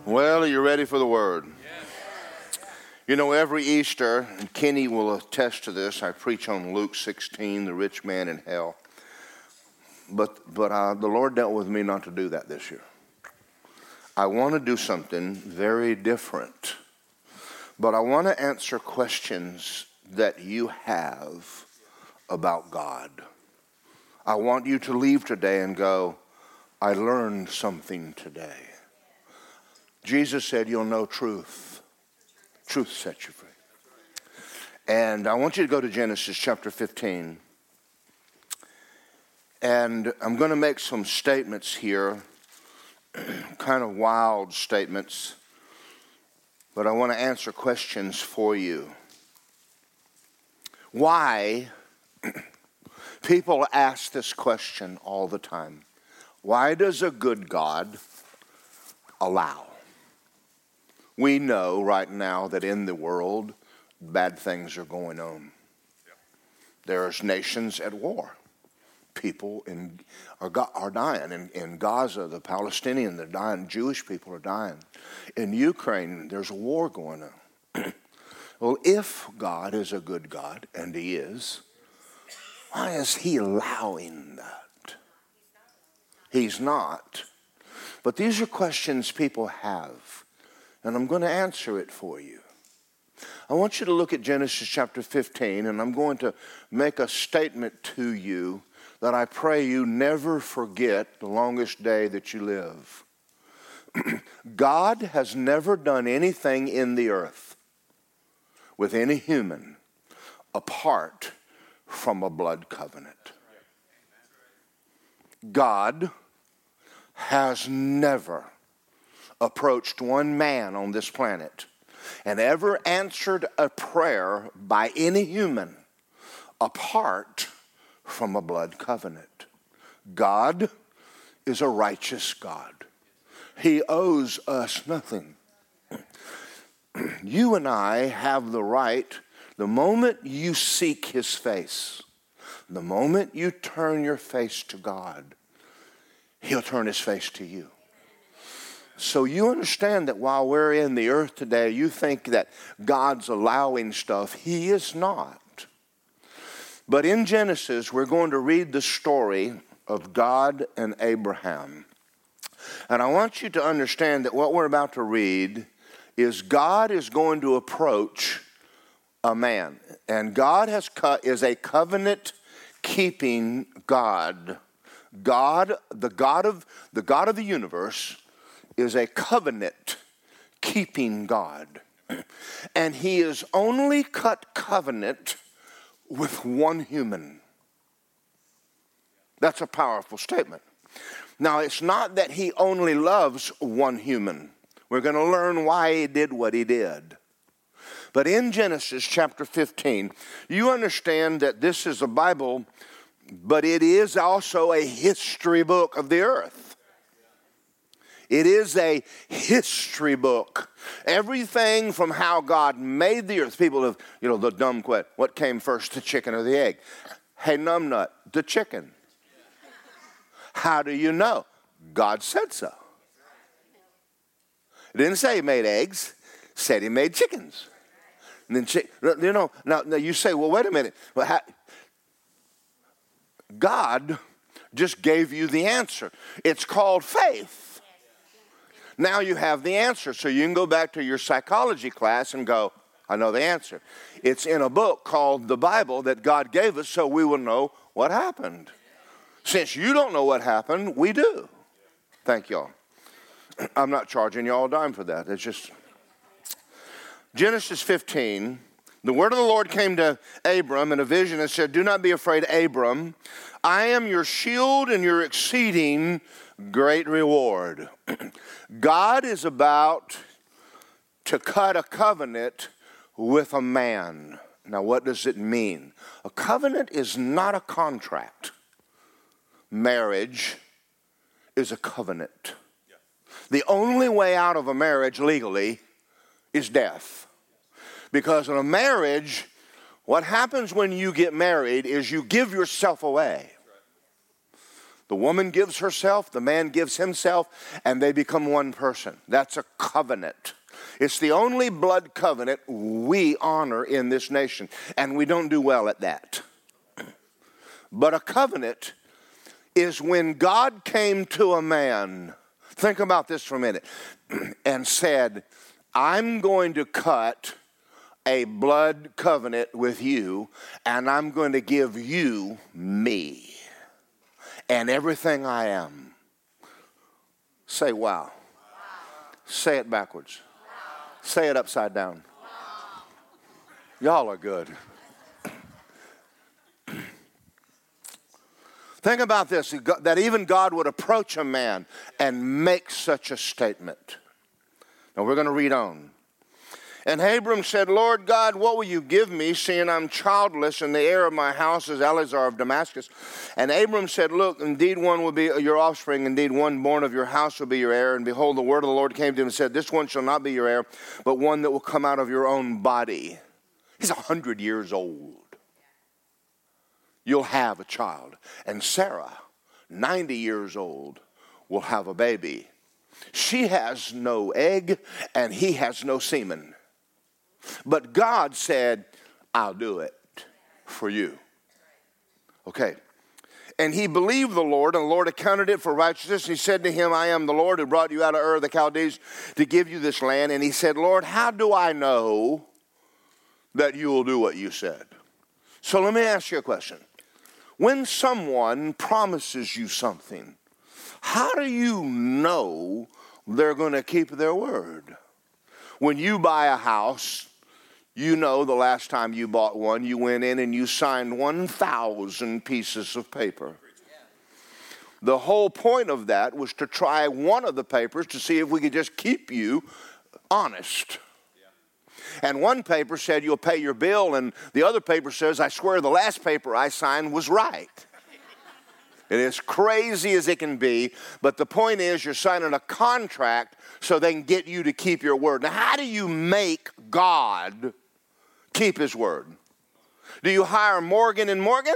Well, are you ready for the word? You know, every Easter, and Kenny will attest to this, I preach on Luke 16, the rich man in hell. But the Lord dealt with me not to do that this year. I want to do something very different. But I want to answer questions that you have about God. I want you to leave today and go, I learned something today. Jesus said, you'll know truth. Truth sets you free. And I want you to go to Genesis chapter 15. And I'm going to make some statements here, kind of wild statements. But I want to answer questions for you. Why? People ask this question all the time. Why does a good God allow? We know right now that in the world, bad things are going on. There's nations at war. People are dying. In Gaza, the Palestinians are dying. Jewish people are dying. In Ukraine, there's a war going on. Well, if God is a good God, and He is, why is He allowing that? He's not. But these are questions people have. And I'm going to answer it for you. I want you to look at Genesis chapter 15, and I'm going to make a statement to you that I pray you never forget the longest day that you live. God has never done anything in the earth with any human apart from a blood covenant. God has never approached one man on this planet and ever answered a prayer by any human apart from a blood covenant. God is a righteous God. He owes us nothing. You and I have the right, the moment you seek His face, the moment you turn your face to God, He'll turn His face to you. So you understand that while we're in the earth today, you think that God's allowing stuff. He is not. But in Genesis, we're going to read the story of God and Abraham. And I want you to understand that what we're about to read is God is going to approach a man. And God is a covenant-keeping God. God, the God of the universe, is a covenant-keeping God. And He has only cut covenant with one human. That's a powerful statement. Now, it's not that He only loves one human. We're going to learn why He did what He did. But in Genesis chapter 15, you understand that this is a Bible, but it is also a history book of the earth. It is a history book. Everything from how God made the earth. People have, the dumb question, what came first, the chicken or the egg? Hey, numbnut, the chicken. How do you know? God said so. It didn't say He made eggs. It said He made chickens. And then, now you say, well, wait a minute. God just gave you the answer. It's called faith. Now you have the answer. So you can go back to your psychology class and go, I know the answer. It's in a book called the Bible that God gave us so we will know what happened. Since you don't know what happened, we do. Thank y'all. I'm not charging y'all a dime for that. It's just Genesis 15. The word of the Lord came to Abram in a vision and said, do not be afraid, Abram. I am your shield and your exceeding great reward. God is about to cut a covenant with a man. Now, what does it mean? A covenant is not a contract. Marriage is a covenant. The only way out of a marriage legally is death. Because in a marriage, what happens when you get married is you give yourself away. The woman gives herself, the man gives himself, and they become one person. That's a covenant. It's the only blood covenant we honor in this nation, and we don't do well at that. But a covenant is when God came to a man, think about this for a minute, and said, I'm going to cut a blood covenant with you, and I'm going to give you me and everything I am. Say wow. Say it backwards. Say it upside down. Y'all are good. Think about this, that even God would approach a man and make such a statement. Now we're going to read on. And Abram said, Lord God, what will you give me, seeing I'm childless, and the heir of my house is Eleazar of Damascus? And Abram said, look, indeed one will be your offspring, indeed one born of your house will be your heir. And behold, the word of the Lord came to him and said, this one shall not be your heir, but one that will come out of your own body. He's 100 years old. You'll have a child. And Sarah, 90 years old, will have a baby. She has no egg, and he has no semen. But God said, I'll do it for you. Okay. And he believed the Lord, and the Lord accounted it for righteousness. He said to him, I am the Lord who brought you out of Ur of the Chaldees to give you this land. And he said, Lord, how do I know that you will do what you said? So let me ask you a question. When someone promises you something, how do you know they're going to keep their word? When you buy a house, you know the last time you bought one, you went in and you signed 1,000 pieces of paper. The whole point of that was to try one of the papers to see if we could just keep you honest. And one paper said you'll pay your bill, and the other paper says, I swear the last paper I signed was right. It is crazy as it can be, but the point is you're signing a contract so they can get you to keep your word. Now, how do you make God keep his word? Do you hire Morgan and Morgan?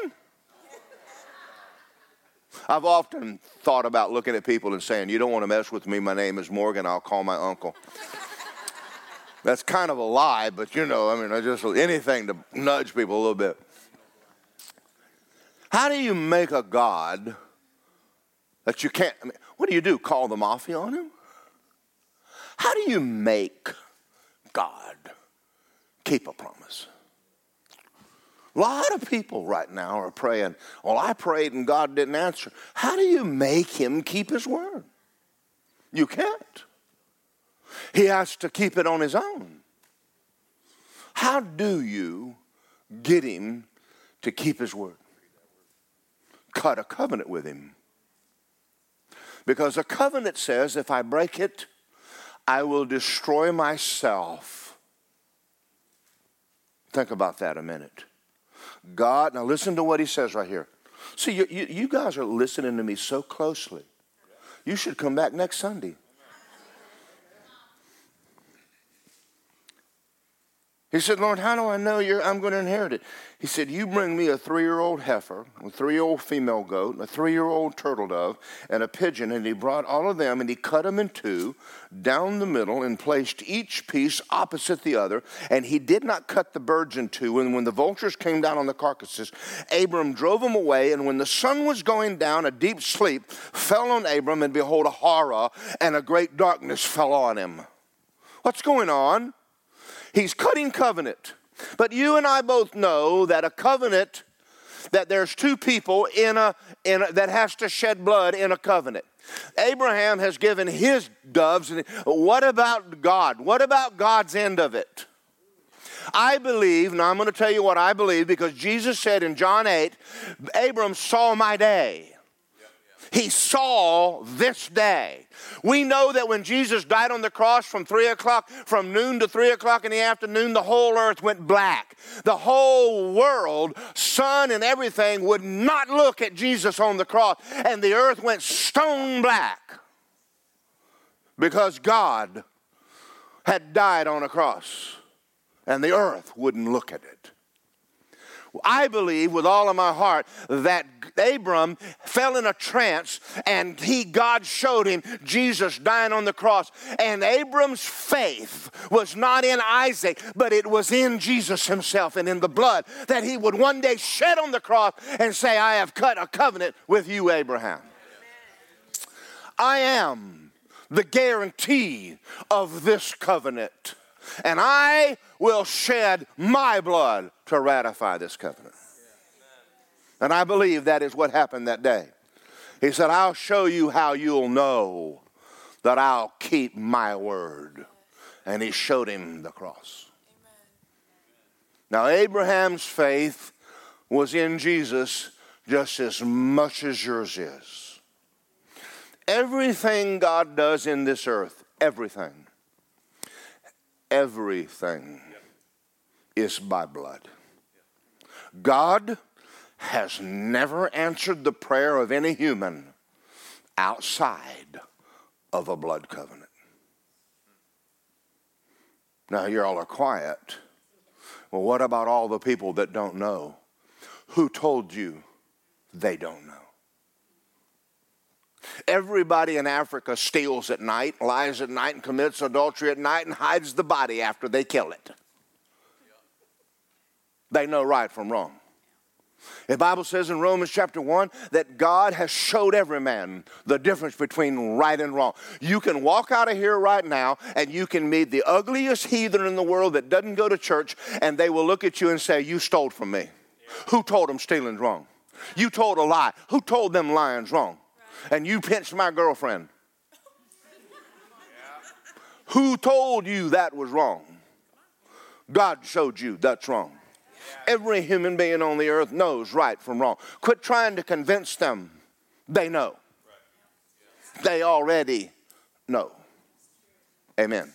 I've often thought about looking at people and saying, you don't want to mess with me, my name is Morgan, I'll call my uncle. That's kind of a lie, but I just anything to nudge people a little bit. How do you make a God that you can't, what do? Call the mafia on him? How do you make God keep a promise? A lot of people right now are praying, well, I prayed and God didn't answer. How do you make him keep his word? You can't. He has to keep it on his own. How do you get him to keep his word? Cut a covenant with him. Because a covenant says, if I break it, I will destroy myself. Think about that a minute. God, now listen to what he says right here. See, you guys are listening to me so closely. You should come back next Sunday. He said, Lord, how do I know I'm going to inherit it? He said, you bring me a 3-year-old heifer, a 3-year-old female goat, a 3-year-old turtle dove, and a pigeon. And he brought all of them, and he cut them in two down the middle and placed each piece opposite the other. And he did not cut the birds in two. And when the vultures came down on the carcasses, Abram drove them away. And when the sun was going down, a deep sleep fell on Abram, and behold, a horror and a great darkness fell on him. What's going on? He's cutting covenant. But you and I both know that a covenant, that there's two people that has to shed blood in a covenant. Abraham has given his doves. What about God? What about God's end of it? I believe, now I'm going to tell you what I believe, because Jesus said in John 8, Abram saw my day. He saw this day. We know that when Jesus died on the cross from noon to 3 o'clock in the afternoon, the whole earth went black. The whole world, sun and everything, would not look at Jesus on the cross. And the earth went stone black because God had died on a cross. And the earth wouldn't look at it. I believe with all of my heart that Abram fell in a trance and God showed him Jesus dying on the cross. And Abram's faith was not in Isaac, but it was in Jesus himself and in the blood that he would one day shed on the cross and say, I have cut a covenant with you, Abraham. I am the guarantee of this covenant. And I will shed my blood to ratify this covenant. And I believe that is what happened that day. He said, I'll show you how you'll know that I'll keep my word. And he showed him the cross. Now, Abraham's faith was in Jesus just as much as yours is. Everything God does in this earth, everything is by blood. God has never answered the prayer of any human outside of a blood covenant. Now, you all are quiet. Well, what about all the people that don't know? Who told you they don't know? Everybody in Africa steals at night, lies at night, and commits adultery at night and hides the body after they kill it. They know right from wrong. The Bible says in Romans chapter 1 that God has showed every man the difference between right and wrong. You can walk out of here right now and you can meet the ugliest heathen in the world that doesn't go to church, and they will look at you and say, you stole from me. Who told them stealing's wrong? You told a lie. Who told them lying's wrong? And you pinched my girlfriend. Who told you that was wrong? God showed you that's wrong. Every human being on the earth knows right from wrong. Quit trying to convince them. They know. They already know. Amen.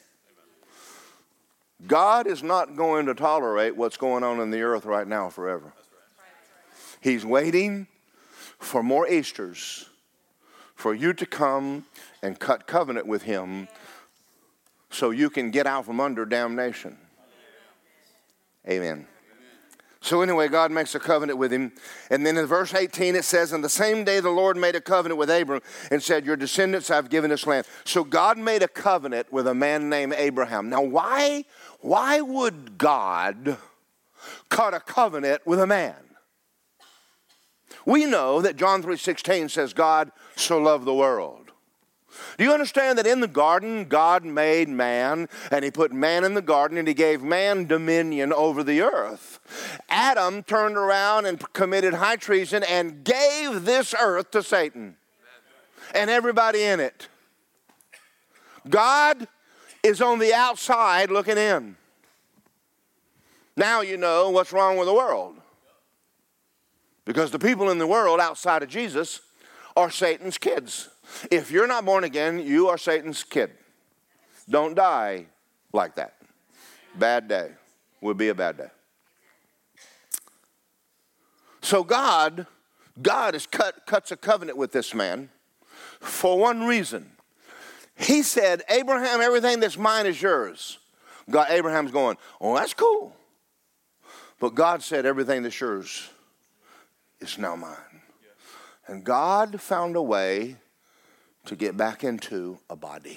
God is not going to tolerate what's going on in the earth right now forever. He's waiting for more Easters for you to come and cut covenant with him so you can get out from under damnation. Amen. So anyway, God makes a covenant with him. And then in verse 18 it says, "On the same day the Lord made a covenant with Abram and said, your descendants I've given this land." So God made a covenant with a man named Abraham. Now why would God cut a covenant with a man? We know that John 3:16 says God so loved the world. Do you understand that in the garden, God made man, and he put man in the garden, and he gave man dominion over the earth? Adam turned around and committed high treason and gave this earth to Satan and everybody in it. God is on the outside looking in. Now you know what's wrong with the world. Because the people in the world outside of Jesus are Satan's kids. If you're not born again, you are Satan's kid. Don't die like that. Bad day would be a bad day. So God has cuts a covenant with this man for one reason. He said, Abraham, everything that's mine is yours. Abraham's going, oh, that's cool. But God said, everything that's yours is now mine. And God found a way to get back into a body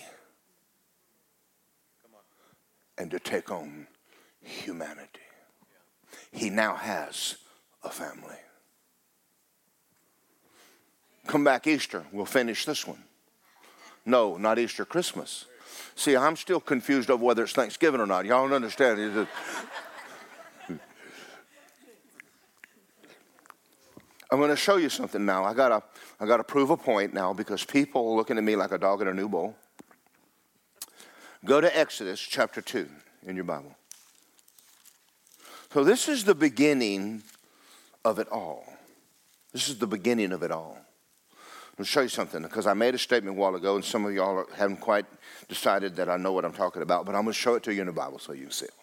and to take on humanity. He now has a family. Come back Easter, we'll finish this one. No, not Easter, Christmas. See, I'm still confused over whether it's Thanksgiving or not. Y'all don't understand. I'm going to show you something now. I gotta prove a point now because people are looking at me like a dog in a new bowl. Go to Exodus chapter 2 in your Bible. So this is the beginning of it all. This is the beginning of it all. I'll show you something because I made a statement a while ago and some of y'all haven't quite decided that I know what I'm talking about, but I'm going to show it to you in the Bible so you can see it.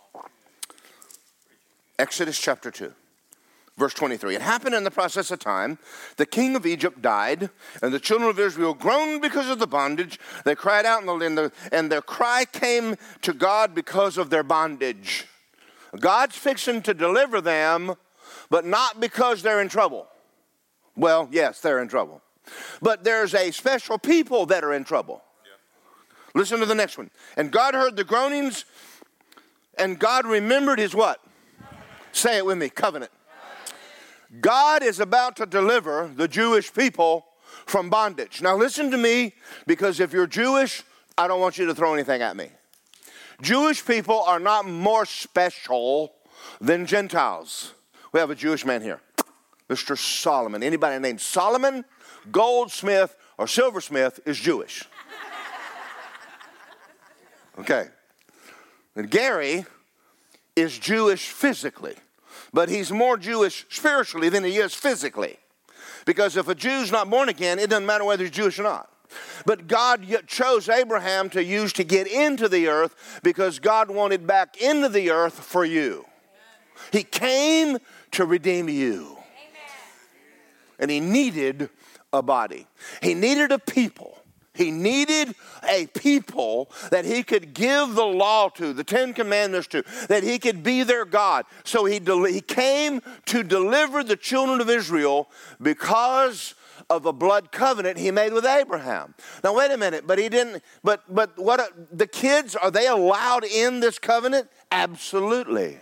Exodus chapter 2. Verse 23, it happened in the process of time, the king of Egypt died, and the children of Israel groaned because of the bondage. They cried out, and their cry came to God because of their bondage. God's fixing to deliver them, but not because they're in trouble. Well, yes, they're in trouble. But there's a special people that are in trouble. Yeah. Listen to the next one. And God heard the groanings, and God remembered his what? Say it with me, covenant. God is about to deliver the Jewish people from bondage. Now listen to me, because if you're Jewish, I don't want you to throw anything at me. Jewish people are not more special than Gentiles. We have a Jewish man here, Mr. Solomon. Anybody named Solomon, goldsmith, or silversmith is Jewish. Okay. And Gary is Jewish physically, but he's more Jewish spiritually than he is physically. Because if a Jew's not born again, it doesn't matter whether he's Jewish or not. But God chose Abraham to use to get into the earth because God wanted back into the earth for you. He came to redeem you. And he needed a body. He needed a people. He needed a people that he could give the law to, the 10 Commandments to, that he could be their God. So he came to deliver the children of Israel because of a blood covenant he made with Abraham. Now wait a minute, but he didn't, but what, the kids, are they allowed in this covenant? Absolutely.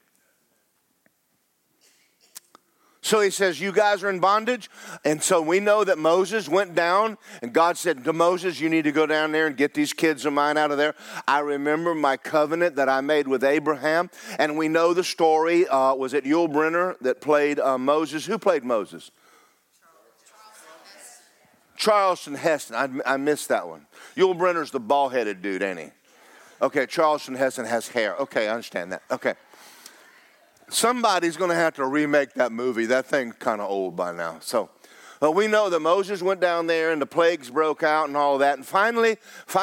So he says, you guys are in bondage. And so we know that Moses went down and God said to Moses, you need to go down there and get these kids of mine out of there. I remember my covenant that I made with Abraham. And we know the story. Was it Yul Brynner that played Moses? Who played Moses? Charleston Heston. I missed that one. Yul Brynner's the bald-headed dude, ain't he? Okay, Charleston Heston has hair. Okay, I understand that. Okay. Somebody's going to have to remake that movie. That thing's kind of old by now. So we know that Moses went down there and the plagues broke out and all of that. And finally,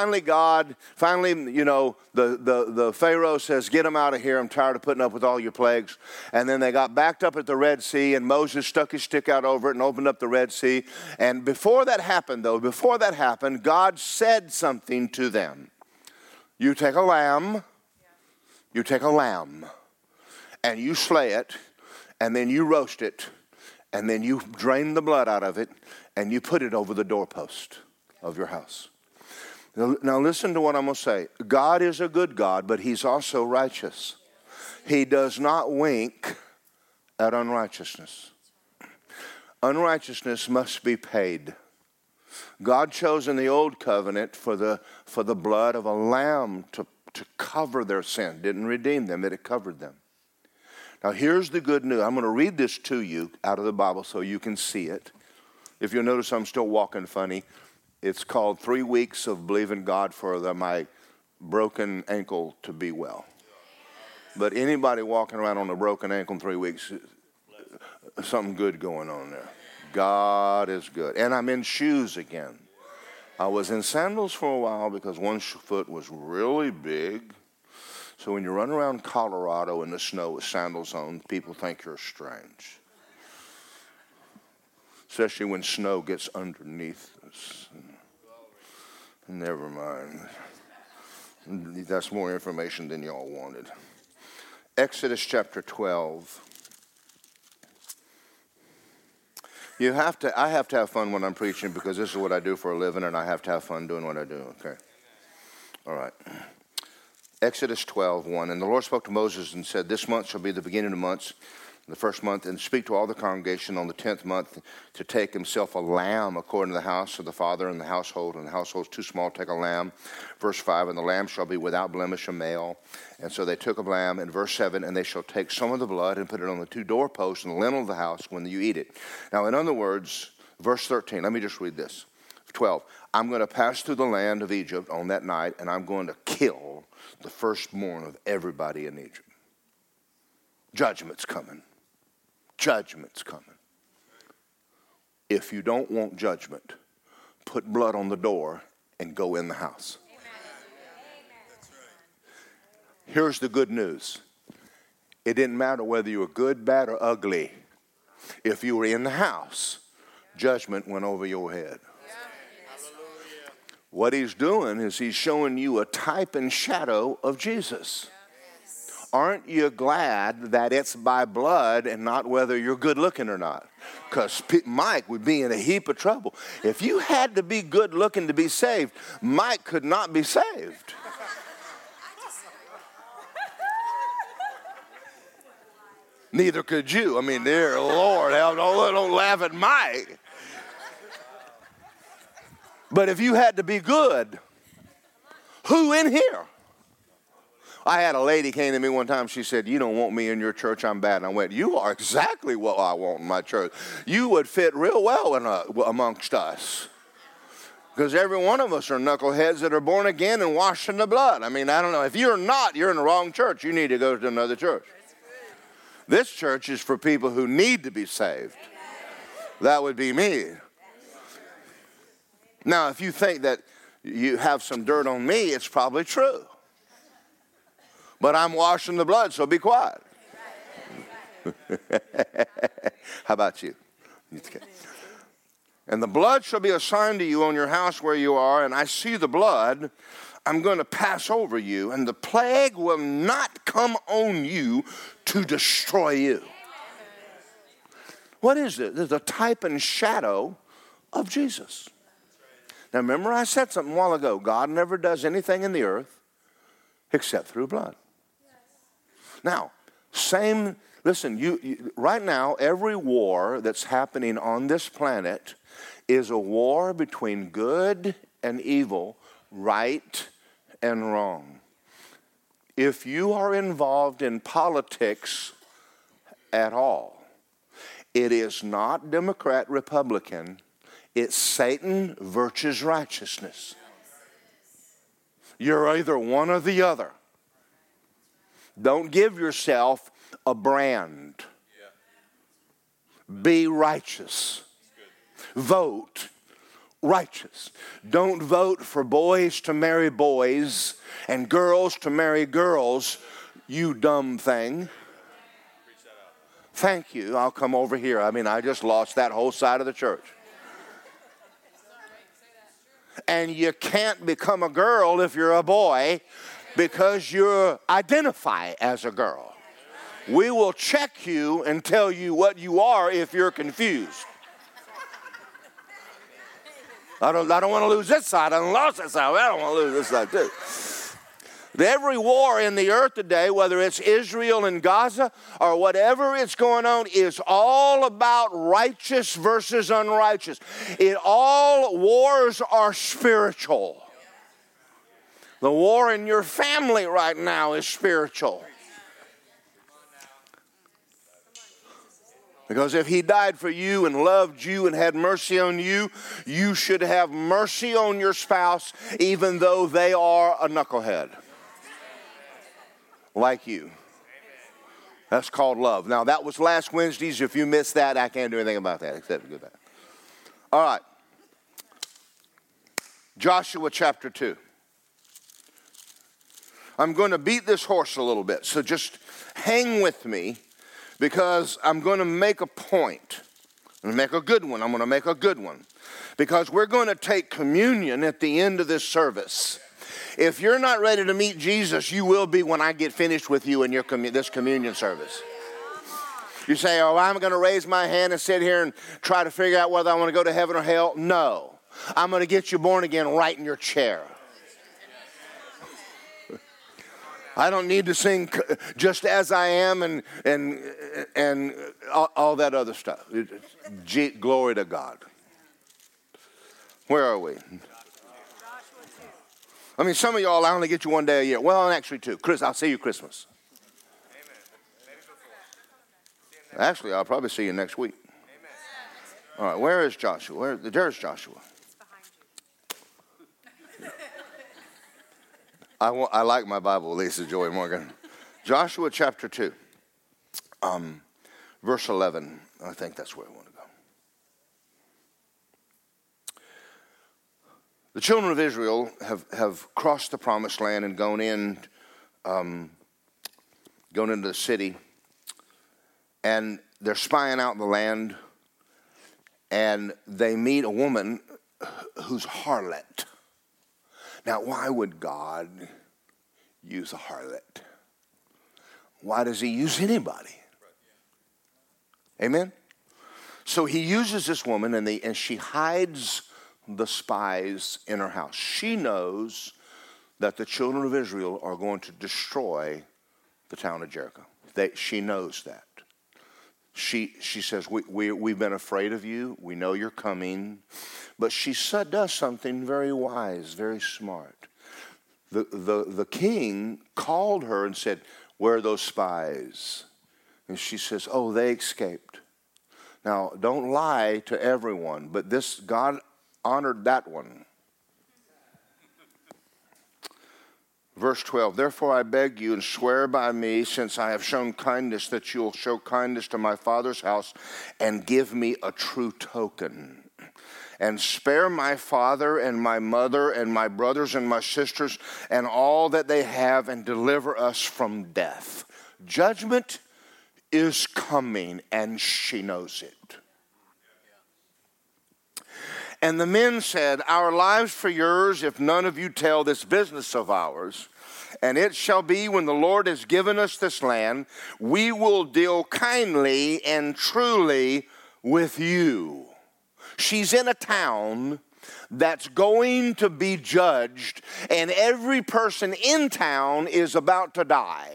you know, the Pharaoh says, get them out of here. I'm tired of putting up with all your plagues. And then they got backed up at the Red Sea, and Moses stuck his stick out over it and opened up the Red Sea. And before that happened, God said something to them. You take a lamb, and you slay it, and then you roast it, and then you drain the blood out of it, and you put it over the doorpost of your house. Now listen to what I'm going to say. God is a good God, but he's also righteous. He does not wink at unrighteousness. Unrighteousness must be paid. God chose in the old covenant for the blood of a lamb to cover their sin. Didn't redeem them, it covered them. Now here's the good news. I'm going to read this to you out of the Bible so you can see it. If you'll notice, I'm still walking funny. It's called 3 weeks of believing God for my broken ankle to be well. But anybody walking around on a broken ankle in 3 weeks, something good going on there. God is good. And I'm in shoes again. I was in sandals for a while because one foot was really big. So when you run around Colorado in the snow with sandals on, people think you're strange. Especially when snow gets underneath us. Never mind. That's more information than y'all wanted. Exodus chapter 12. I have to have fun when I'm preaching because this is what I do for a living, and I have to have fun doing what I do. Okay. All right. Exodus 12:1. And the Lord spoke to Moses and said, this month shall be the beginning of months, the first month, and speak to all the congregation on the 10th month to take himself a lamb according to the house of the father and the household, and the household is too small, take a lamb. Verse 5, and the lamb shall be without blemish, a male. And so they took a lamb. In verse 7, and they shall take some of the blood and put it on the 2 doorposts and the lintel of the house when you eat it. Now, in other words, verse 13, let me just read this. 12, I'm going to pass through the land of Egypt on that night, and I'm going to kill the firstborn of everybody in Egypt. Judgment's coming. Judgment's coming. If you don't want judgment, put blood on the door and go in the house. Here's the good news. It didn't matter whether you were good, bad, or ugly. If you were in the house, judgment went over your head. What he's doing is he's showing you a type and shadow of Jesus. aren't you glad that it's by blood and not whether you're good looking or not? Because Mike would be in a heap of trouble. If you had to be good looking to be saved, Mike could not be saved. Neither could you. I mean, dear Lord, don't laugh at Mike. But if you had to be good, who in here? I had a lady came to me one time. She said, "You don't want me in your church. I'm bad." And I went, "You are exactly what I want in my church. You would fit real well amongst us. Because every one of us are knuckleheads that are born again and washed in the blood. I mean, I don't know. If you're not, you're in the wrong church. You need to go to another church. This church is for people who need to be saved. That would be me. Now, if you think that you have some dirt on me, it's probably true. But I'm washed in the blood, so be quiet. How about you? And the blood shall be a sign to you on your house where you are, and I see the blood. I'm going to pass over you, and the plague will not come on you to destroy you. What is it? It's a type and shadow of Jesus. Now remember I said something a while ago. God never does anything in the earth except through blood. Now, listen, right now every war that's happening on this planet is a war between good and evil, right and wrong. If you are involved in politics at all, it is not Democrat, Republican. It's Satan versus righteousness. You're either one or the other. Don't give yourself a brand. Be righteous. Vote righteous. Don't vote for boys to marry boys and girls to marry girls, you dumb thing. Thank you. I'll come over here. I mean, I just lost that whole side of the church. And you can't become a girl if you're a boy because you identify as a girl. We will check you and tell you what you are if you're confused. I don't want to lose this side. I lost this side. I don't want to lose this side too. Every war in the earth today, whether it's Israel and Gaza or whatever it's going on, is all about righteous versus unrighteous. All wars are spiritual. The war in your family right now is spiritual. Because if he died for you and loved you and had mercy on you, you should have mercy on your spouse even though they are a knucklehead. Like you. That's called love. Now, that was last Wednesday's. If you missed that, I can't do anything about that except do that. All right. Joshua chapter 2. I'm going to beat this horse a little bit, so just hang with me because I'm going to make a point. I'm going to make a good one. I'm going to make a good one because we're going to take communion at the end of this service. If you're not ready to meet Jesus, you will be when I get finished with you in your this communion service. You say, "Oh, I'm going to raise my hand and sit here and try to figure out whether I want to go to heaven or hell." No. I'm going to get you born again right in your chair. I don't need to sing "Just As I Am" and all that other stuff. Glory to God. Where are we? I mean, some of y'all, I only get you one day a year. Well, actually two. I'll see you Christmas. Actually, I'll probably see you next week. All right, where is Joshua? There's Joshua. I like my Bible, Lisa Joy Morgan. Joshua chapter 2, verse 11. I think that's where I want to go. The children of Israel have crossed the promised land and gone into the city. And they're spying out the land. And they meet a woman who's harlot. Now, why would God use a harlot? why does he use anybody? Amen? So he uses this woman, and she hides the spies in her house. She knows that the children of Israel are going to destroy the town of Jericho. She knows that. She says, we've been afraid of you. We know you're coming. But she does something very wise, very smart. The king called her and said, where are those spies? And she says, oh, they escaped. Now, don't lie to everyone, but God honored that one. Verse 12, therefore I beg you and swear by me, since I have shown kindness, that you will show kindness to my father's house and give me a true token. And spare my father and my mother and my brothers and my sisters and all that they have, and deliver us from death. Judgment is coming, and she knows it. And the men said, our lives for yours, if none of you tell this business of ours. And it shall be, when the Lord has given us this land, we will deal kindly and truly with you. She's in a town that's going to be judged, and every person in town is about to die.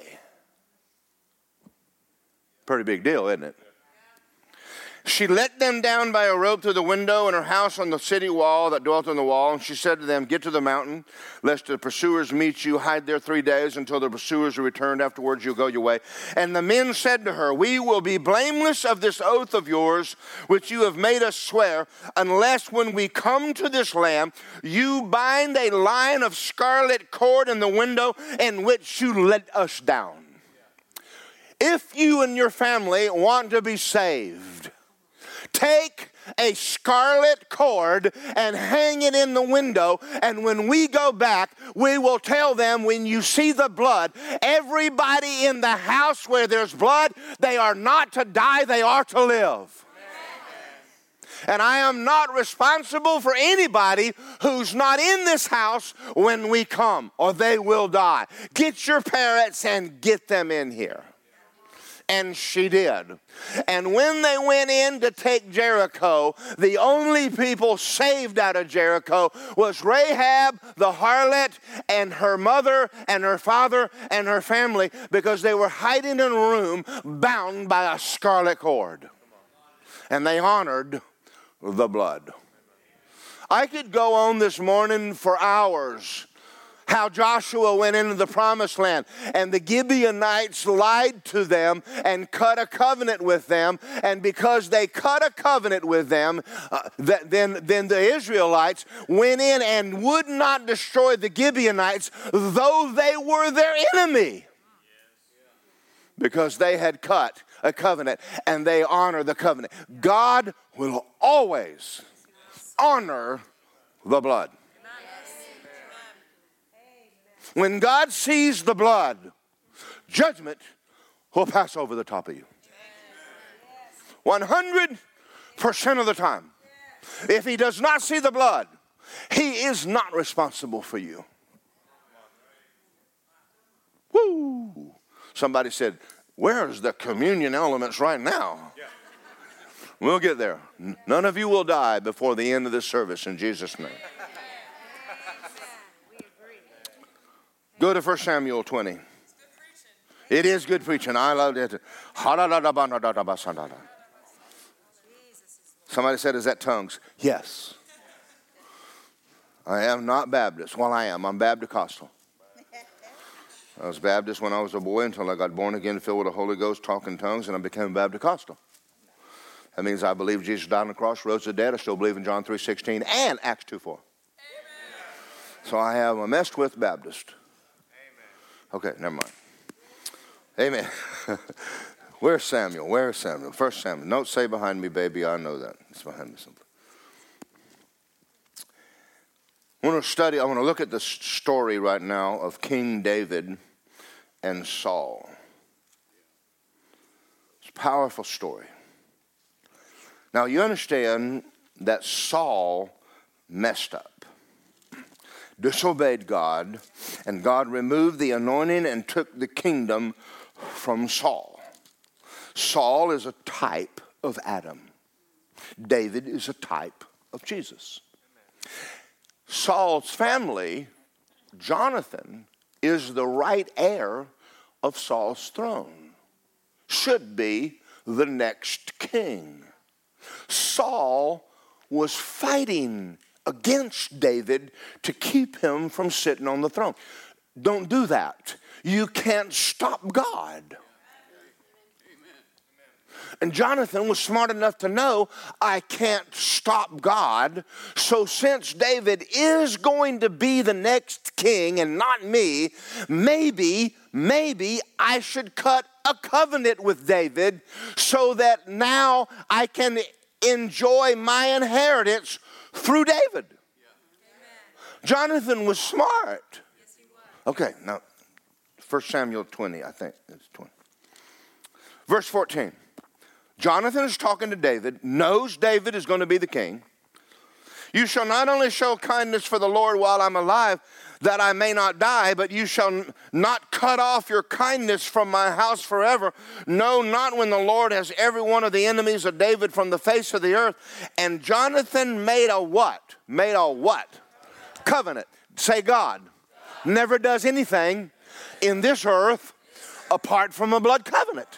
Pretty big deal, isn't it? She let them down by a rope through the window in her house on the city wall that dwelt on the wall. And she said to them, get to the mountain, lest the pursuers meet you. Hide there 3 days until the pursuers are returned. Afterwards you'll go your way. And the men said to her, we will be blameless of this oath of yours, which you have made us swear, unless when we come to this land, you bind a line of scarlet cord in the window in which you let us down. If you and your family want to be saved, take a scarlet cord and hang it in the window, and when we go back, we will tell them, when you see the blood, everybody in the house where there's blood, they are not to die, they are to live. And I am not responsible for anybody who's not in this house when we come, or they will die. Get your parents and get them in here. And she did. And when they went in to take Jericho, the only people saved out of Jericho was Rahab, the harlot, and her mother and her father and her family, because they were hiding in a room bound by a scarlet cord. And they honored the blood. I could go on this morning for hours. How Joshua went into the promised land, and the Gibeonites lied to them and cut a covenant with them. And because they cut a covenant with them, then the Israelites went in and would not destroy the Gibeonites, though they were their enemy. Because they had cut a covenant, and they honor the covenant. God will always honor the blood. When God sees the blood, judgment will pass over the top of you. 100% of the time. If he does not see the blood, he is not responsible for you. Woo! Somebody said, where's the communion elements right now? We'll get there. None of you will die before the end of this service, in Jesus' name. Go to 1 Samuel 20. It is good preaching. I love it. Somebody said, is that tongues? Yes. I am not Baptist. Well, I am. I'm Baptist-costal. I was Baptist when I was a boy until I got born again, filled with the Holy Ghost, talking tongues, and I became Baptist-costal. That means I believe Jesus died on the cross, rose to the dead. I still believe in John 3:16 and Acts 2:4. So I have a messed with Baptist. Okay, never mind. Amen. Where's Samuel? Where's Samuel? 1 Samuel. Don't say behind me, baby. I know that. It's behind me something. I want to look at the story right now of King David and Saul. It's a powerful story. Now, you understand that Saul messed up. Disobeyed God, and God removed the anointing and took the kingdom from Saul. Saul is a type of Adam. David is a type of Jesus. Saul's family, Jonathan, is the right heir of Saul's throne. Should be the next king. Saul was fighting against David to keep him from sitting on the throne. Don't do that. You can't stop God. And Jonathan was smart enough to know, I can't stop God. So since David is going to be the next king and not me, maybe I should cut a covenant with David so that now I can enjoy my inheritance through David. Jonathan was smart. Okay, now 1 Samuel 20, I think it's 20. Verse 14. Jonathan is talking to David, knows David is going to be the king. You shall not only show kindness for the Lord while I'm alive, that I may not die, but you shall not cut off your kindness from my house forever. No, not when the Lord has every one of the enemies of David from the face of the earth. And Jonathan made a what? Made a what? Covenant. Say God. Never does anything in this earth apart from a blood covenant.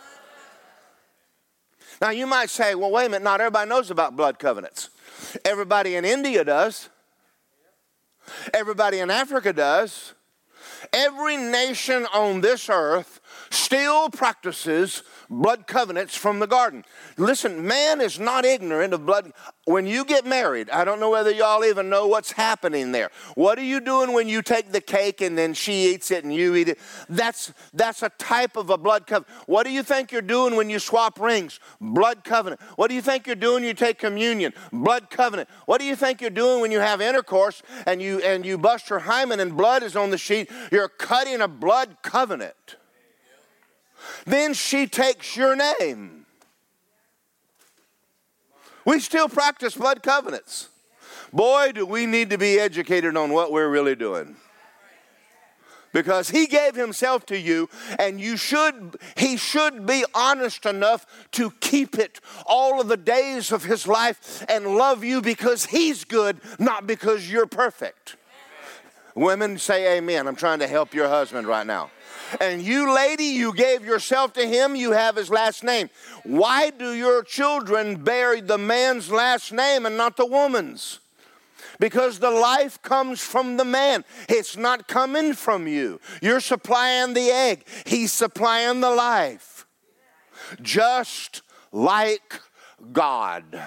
Now you might say, well, wait a minute, not everybody knows about blood covenants. Everybody in India does. Everybody in Africa does. Every nation on this earth still practices blood covenants from the garden. Listen, man is not ignorant of blood. When you get married, I don't know whether y'all even know what's happening there. What are you doing when you take the cake and then she eats it and you eat it? That's a type of a blood covenant. What do you think you're doing when you swap rings? Blood covenant. What do you think you're doing when you take communion? Blood covenant. What do you think you're doing when you have intercourse and you bust your hymen and blood is on the sheet? You're cutting a blood covenant. Then she takes your name. We still practice blood covenants. Boy, do we need to be educated on what we're really doing. Because he gave himself to you, and he should be honest enough to keep it all of the days of his life and love you because he's good, not because you're perfect. Women, say amen. I'm trying to help your husband right now. And you, lady, you gave yourself to him. You have his last name. Why do your children bear the man's last name and not the woman's? Because the life comes from the man. It's not coming from you. You're supplying the egg. He's supplying the life. Just like God.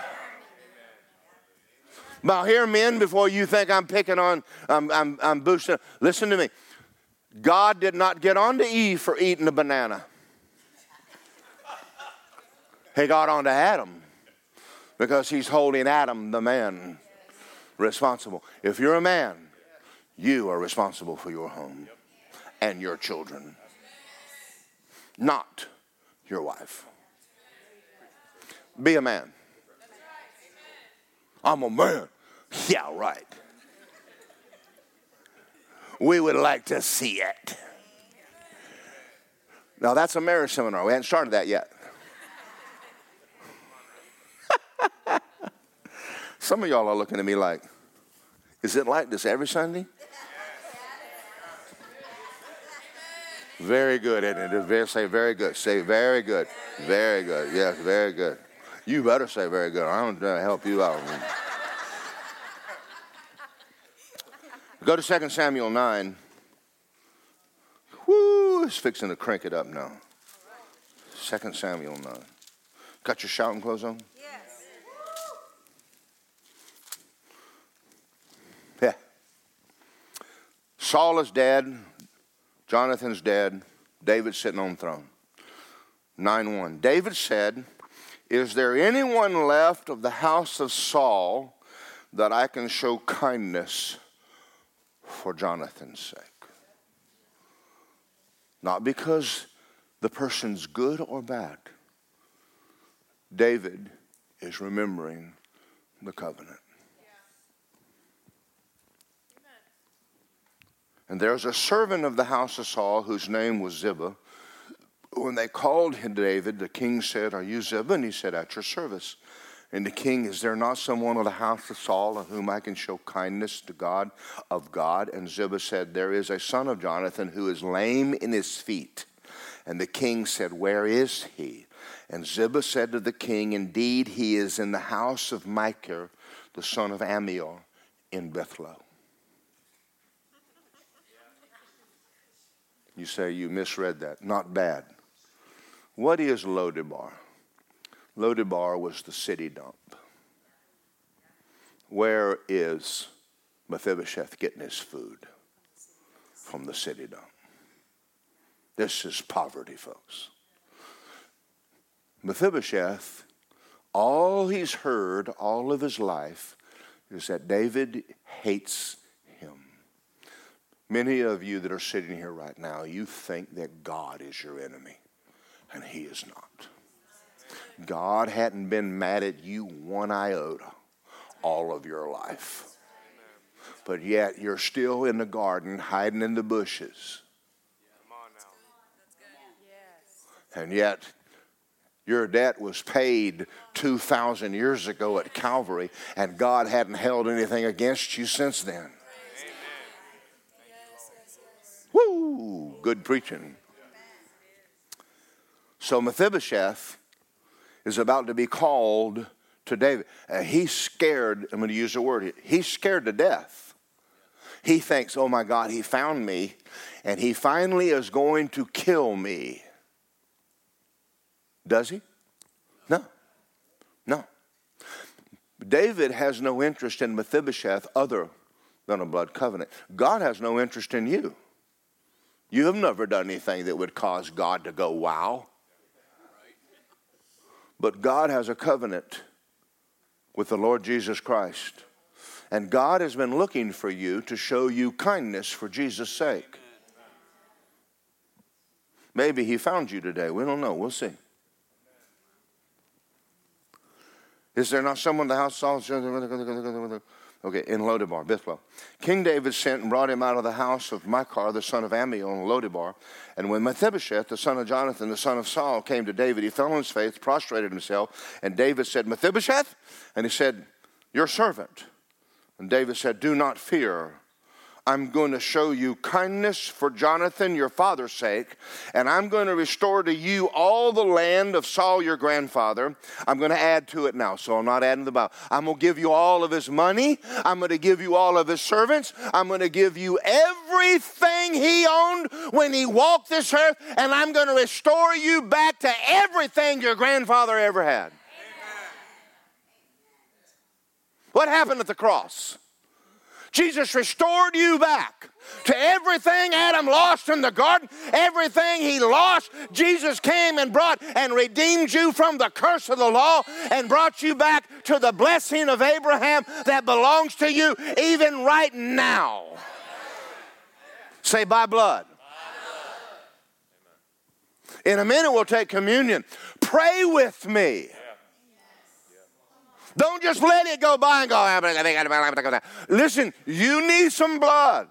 Now, here, men, before you think I'm picking on, I'm boosting. Listen to me. God did not get on to Eve for eating a banana. He got on to Adam because he's holding Adam, the man, responsible. If you're a man, you are responsible for your home and your children, not your wife. Be a man. I'm a man. Yeah, right. We would like to see it. Now, that's a marriage seminar. We haven't started that yet. Some of y'all are looking at me like, is it like this every Sunday? Very good, isn't it? Say very good. Say very good. Very good. Yes, very good. You better say very good. I'm going to help you out. Go to 2 Samuel 9. Woo, it's fixing to crank it up now. 2 Samuel 9. Got your shouting clothes on? Yes. Yeah. Saul is dead. Jonathan's dead. David's sitting on the throne. 9:1. David said, is there anyone left of the house of Saul that I can show kindness for Jonathan's sake? Not because the person's good or bad. David is remembering the covenant. And there's a servant of the house of Saul whose name was Ziba. When they called him David, the king said, "Are you Ziba?" And he said, "At your service." And the king, "Is there not someone of the house of Saul on whom I can show kindness to God of God?" And Ziba said, "There is a son of Jonathan who is lame in his feet." And the king said, "Where is he?" And Ziba said to the king, "Indeed, he is in the house of Machir, the son of Ammiel, in Bethlo." You say you misread that. Not bad. What is Lodebar? Lodebar was the city dump. Where is Mephibosheth getting his food? From the city dump. This is poverty, folks. Mephibosheth, all he's heard all of his life is that David hates him. Many of you that are sitting here right now, you think that God is your enemy, and he is not. God hadn't been mad at you one iota all of your life. But yet you're still in the garden hiding in the bushes. And yet your debt was paid 2,000 years ago at Calvary, and God hadn't held anything against you since then. Woo! Good preaching. So Mephibosheth is about to be called to David. He's scared. I'm going to use a word here. He's scared to death. He thinks, "Oh my God, he found me, and he finally is going to kill me." Does he? No. No. David has no interest in Mephibosheth other than a blood covenant. God has no interest in you. You have never done anything that would cause God to go, wow. But God has a covenant with the Lord Jesus Christ. And God has been looking for you to show you kindness for Jesus' sake. Maybe he found you today. We don't know. We'll see. Is there not someone in the house of Saul? Okay, in Lodebar, Bethlo. King David sent and brought him out of the house of Machir, the son of Ammiel, in Lodebar. And when Mephibosheth, the son of Jonathan, the son of Saul, came to David, he fell on his face, prostrated himself. And David said, "Mephibosheth?" And he said, "Your servant." And David said, "Do not fear. I'm going to show you kindness for Jonathan, your father's sake, and I'm going to restore to you all the land of Saul, your grandfather. I'm going to add to it now, so I'm not adding the Bible. I'm going to give you all of his money. I'm going to give you all of his servants. I'm going to give you everything he owned when he walked this earth, and I'm going to restore you back to everything your grandfather ever had." Amen. What happened at the cross? Jesus restored you back to everything Adam lost in the garden. Everything he lost, Jesus came and brought and redeemed you from the curse of the law and brought you back to the blessing of Abraham that belongs to you even right now. Say, by blood. In a minute we'll take communion. Pray with me. Don't just let it go by and go. Listen, you need some blood.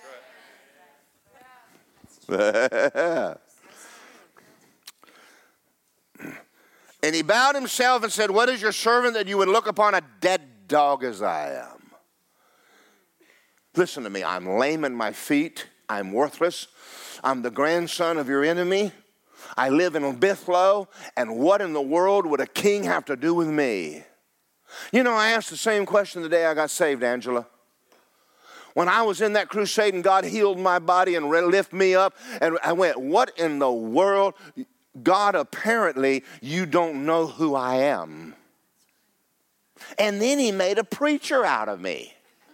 And he bowed himself and said, "What is your servant that you would look upon a dead dog as I am?" Listen to me. I'm lame in my feet. I'm worthless. I'm the grandson of your enemy. I live in Bethlo. And what in the world would a king have to do with me? You know, I asked the same question the day I got saved, Angela. When I was in that crusade and God healed my body and lifted me up, and I went, what in the world? God, apparently, you don't know who I am. And then he made a preacher out of me.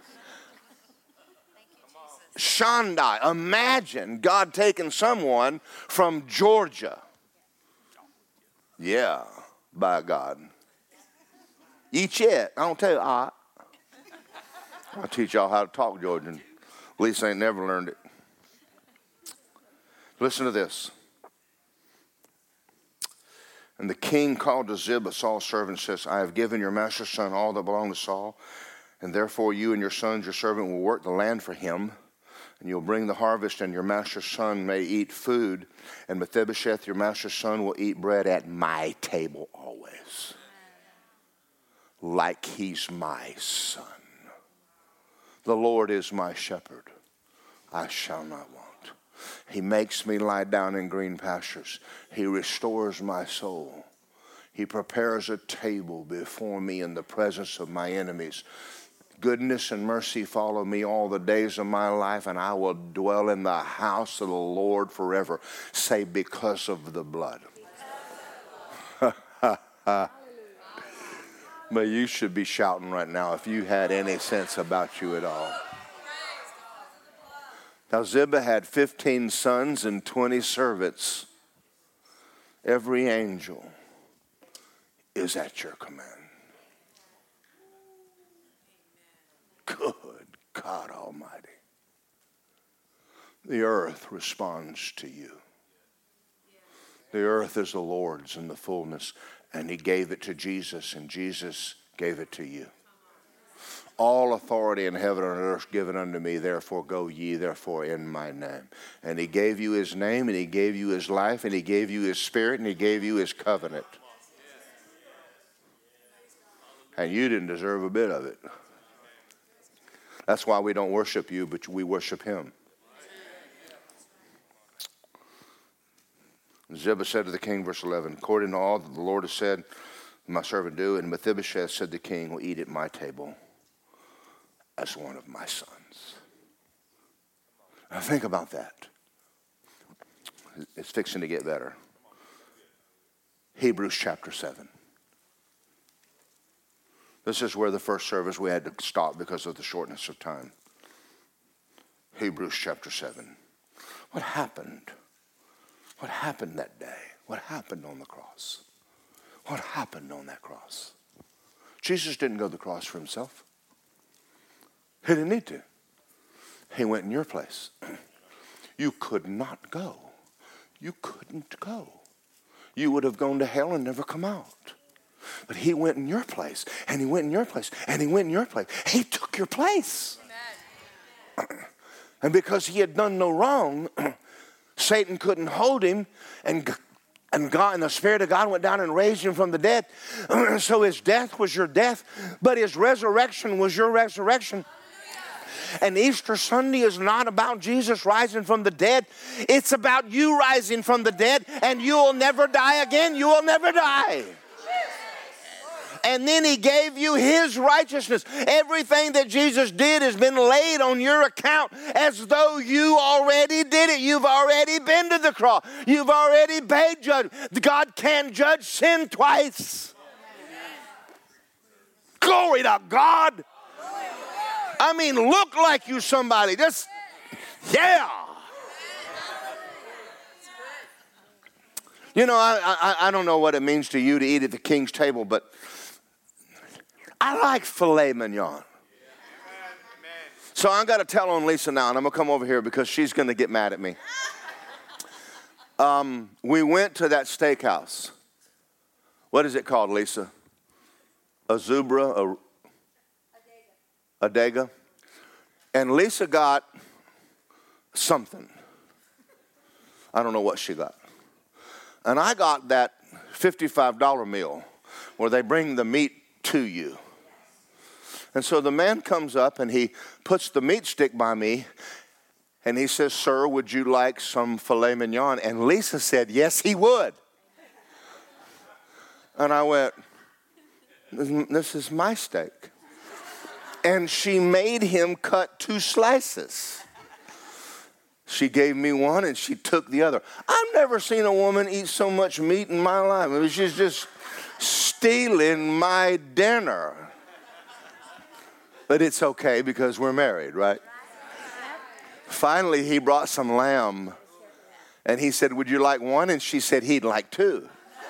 Shanda, imagine God taking someone from Georgia. Yeah, by God. Eat yet. I don't tell you. I'll teach y'all how to talk Georgian. Lisa ain't never learned it. Listen to this. And the king called to Ziba, Saul's servant, says, "I have given your master's son all that belonged to Saul, and therefore you and your sons, your servant, will work the land for him. And you'll bring the harvest, and your master's son may eat food. And Mephibosheth, your master's son, will eat bread at my table always. Like he's my son. The Lord is my shepherd. I shall not want. He makes me lie down in green pastures. He restores my soul. He prepares a table before me in the presence of my enemies. Goodness and mercy follow me all the days of my life, and I will dwell in the house of the Lord forever. Say, because of the blood. But you should be shouting right now if you had any sense about you at all. Now, Ziba had 15 sons and 20 servants. Every angel is at your command. Good God Almighty. The earth responds to you. The earth is the Lord's in the fullness, and he gave it to Jesus, and Jesus gave it to you. All authority in heaven and earth given unto me, therefore go ye therefore in my name. And he gave you his name, and he gave you his life, and he gave you his spirit, and he gave you his covenant. And you didn't deserve a bit of it. That's why we don't worship you, but we worship him. Ziba said to the king, verse 11, according to all that the Lord has said, my servant do. And Mephibosheth said, the king will eat at my table as one of my sons. Now think about that. It's fixing to get better. Hebrews chapter 7. This is where the first service we had to stop because of the shortness of time. Hebrews chapter 7. What happened? What happened that day? What happened on the cross? What happened on that cross? Jesus didn't go to the cross for himself. He didn't need to. He went in your place. You could not go. You couldn't go. You would have gone to hell and never come out. But he went in your place, and he went in your place, and he went in your place. He took your place. Amen. And because he had done no wrong, Satan couldn't hold him, and God, and the Spirit of God went down and raised him from the dead. So his death was your death, but his resurrection was your resurrection. And Easter Sunday is not about Jesus rising from the dead. It's about you rising from the dead, and you will never die again. You will never die. And then he gave you his righteousness. Everything that Jesus did has been laid on your account as though you already did it. You've already been to the cross. You've already paid judgment. God can't judge sin twice. Glory to God. I mean, look like you somebody. Just, yeah. You know, I don't know what it means to you to eat at the king's table, but I like filet mignon. So I'm going to tell on Lisa now, and I'm going to come over here because she's going to get mad at me. We went to that steakhouse. What is it called, Lisa? Azubra? Adega. And Lisa got something. I don't know what she got. And I got that $55 meal where they bring the meat to you. And so the man comes up and he puts the meat stick by me and he says, sir, would you like some filet mignon? And Lisa said, yes, he would. And I went, this is my steak. And she made him cut 2 slices. She gave me one and she took the other. I've never seen a woman eat so much meat in my life. I mean, she's just stealing my dinner. But it's okay because we're married, right? Finally, he brought some lamb. And he said, would you like one? And she said he'd like 2.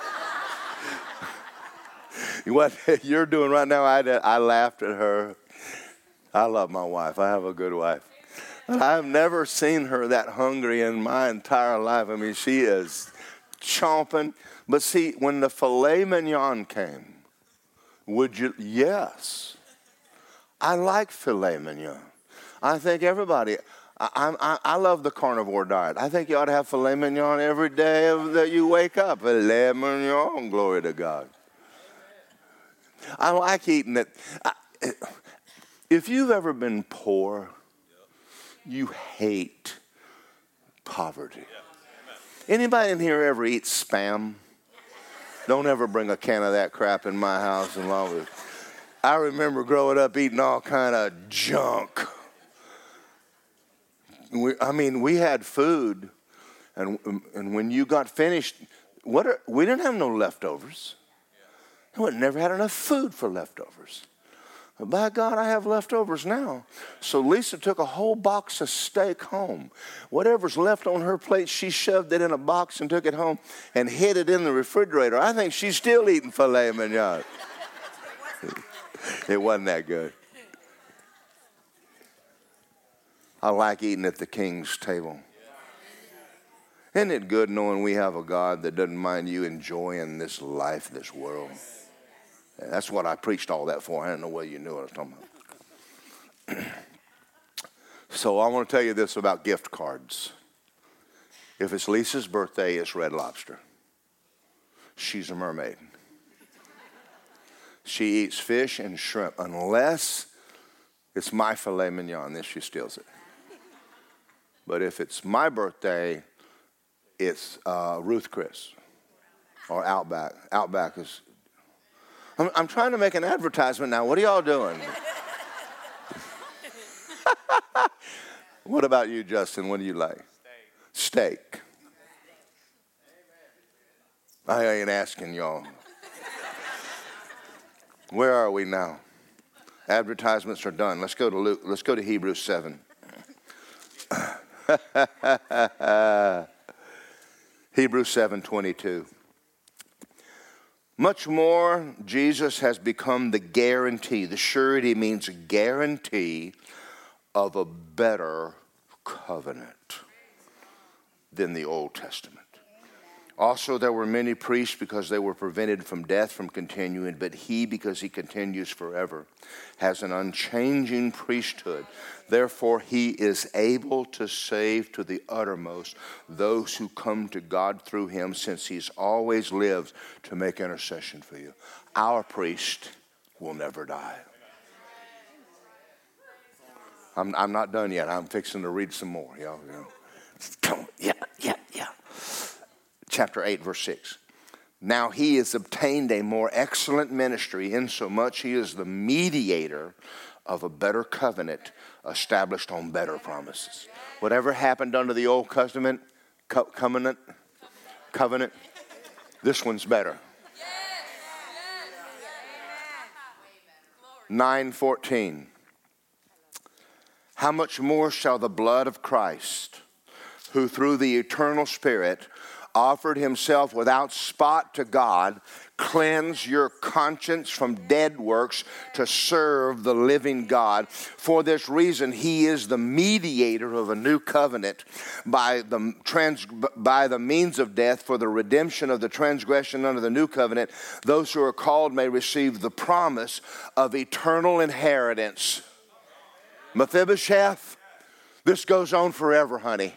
What you're doing right now, I laughed at her. I love my wife. I have a good wife. But I've never seen her that hungry in my entire life. I mean, she is chomping. But see, when the filet mignon came, would you? Yes. I like filet mignon. I think everybody, I love the carnivore diet. I think you ought to have filet mignon every day that you wake up. Filet mignon, glory to God. I like eating it. If you've ever been poor, you hate poverty. Anybody in here ever eat Spam? Don't ever bring a can of that crap in my house. I remember growing up eating all kind of junk. We had food, and when you got finished, we didn't have no leftovers. We never had enough food for leftovers. But by God, I have leftovers now. So Lisa took a whole box of steak home. Whatever's left on her plate, she shoved it in a box and took it home and hid it in the refrigerator. I think she's still eating filet mignon. It wasn't that good. I like eating at the King's table. Isn't it good knowing we have a God that doesn't mind you enjoying this life, this world? That's what I preached all that for. I didn't know whether you knew what I was talking about. So I want to tell you this about gift cards. If it's Lisa's birthday, it's Red Lobster. She's a mermaid. She eats fish and shrimp unless it's my filet mignon, then she steals it. But if it's my birthday, it's Ruth Chris or Outback. Outback is... I'm trying to make an advertisement now. What are y'all doing? What about you, Justin? What do you like? Steak. I ain't asking y'all. Where are we now? Advertisements are done. Let's go to Luke. Let's go to Hebrews 7. Hebrews 7:22. Much more, Jesus has become the guarantee. The surety means a guarantee of a better covenant than the Old Testament. Also, there were many priests because they were prevented from death from continuing, but he, because he continues forever, has an unchanging priesthood. Therefore, he is able to save to the uttermost those who come to God through him, since he's always lived to make intercession for you. Our priest will never die. I'm not done yet. I'm fixing to read some more. Y'all, yeah. Chapter 8, verse 6. Now he has obtained a more excellent ministry, insomuch he is the mediator of a better covenant established on better promises. Whatever happened under the Old Testament covenant, this one's better. 9:14. How much more shall the blood of Christ, who through the eternal Spirit offered himself without spot to God, cleanse your conscience from dead works to serve the living God. For this reason, he is the mediator of a new covenant by the means of death, for the redemption of the transgression under the new covenant. Those who are called may receive the promise of eternal inheritance. Mephibosheth, this goes on forever, honey.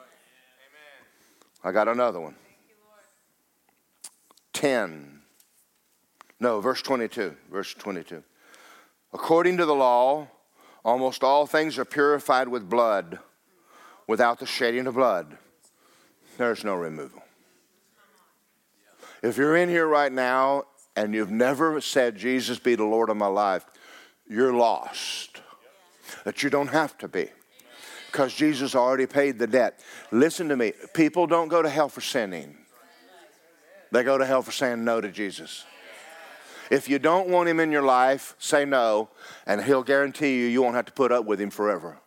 I got another one. Verse 22. Verse 22. According to the law, almost all things are purified with blood. Without the shedding of blood, there's no removal. If you're in here right now and you've never said, Jesus be the Lord of my life, you're lost. That you don't have to be, because Jesus already paid the debt. Listen to me. People don't go to hell for sinning. They go to hell for saying no to Jesus. If you don't want him in your life, say no, and he'll guarantee you won't have to put up with him forever.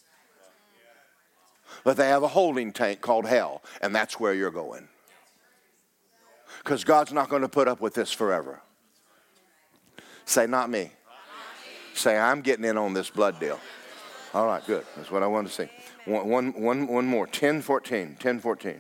But they have a holding tank called hell, and that's where you're going. Because God's not going to put up with this forever. Say, not me. Say, I'm getting in on this blood deal. All right, good. That's what I wanted to say. One more. 10:14.